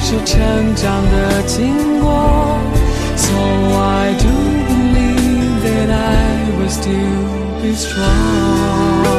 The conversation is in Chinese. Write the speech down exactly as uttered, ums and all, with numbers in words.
是成长的经过。So I do believe that I will still be strong.